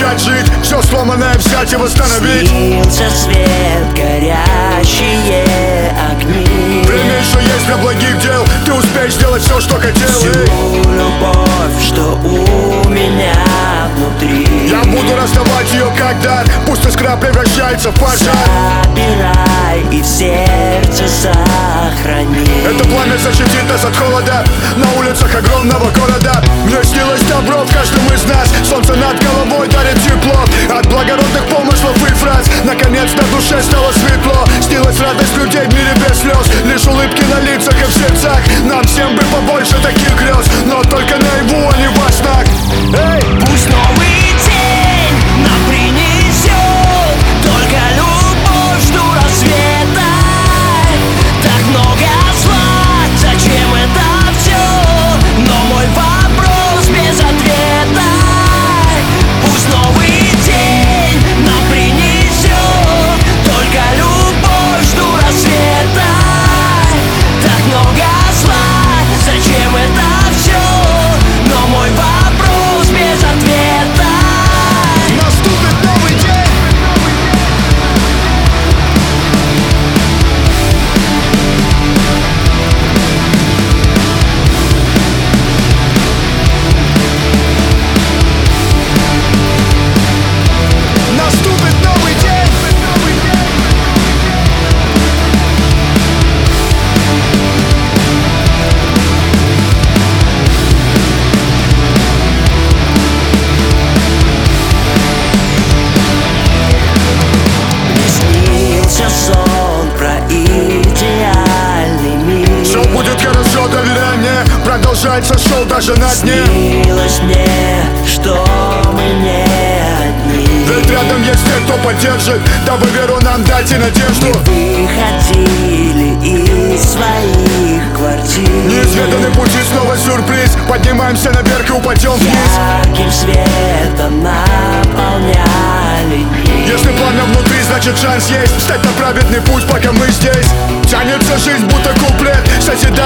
начать жить, все сломанное взять и восстановить. Снился свет, горящие огни. Время еще есть для благих дел, ты успеешь сделать все, что хотел. Всю любовь, что у меня внутри, я буду раздавать ее как дар, пусть искра превращается в пожар. забирай и в сердце сохрани. Это пламя защитит нас от холода на улицах огромного города. Мне снилось добро в каждом из нас, солнце над головой дарит тепло от благородных помыслов и фраз. Наконец на душе стало светло, снилась радость людей в мире без слез, лишь улыбки на лицах и в сердцах. Нам всем бы побольше таких грез, но только наяву, а не во снах. Эй! Пусть новый день нам принесет только любовь, жду рассвета. Так много зла, зачем это все? Но мой вопрос без ответа. Пусть новый день нам принесет только любовь, жду рассвета. Так много зла, зачем это все? Но мой вопрос без ответа. Наступит новый день. Наступит новый день. Мне снился сон про идеальный мир. Все будет хорошо, доверяй мне, продолжается шоу даже на дне. Снилось мне, что мы не одни. Ведь рядом есть те, кто поддержит, дабы веру нам дать и надежду. Выходили из своих квартир, Неизведанный пути, снова сюрприз. Поднимаемся наверх и упадем вниз. ярким светом наполняли дни. Если пламя внутри, значит шанс есть встать на праведный путь, пока мы здесь. Тянется жизнь, будто куплет, созидает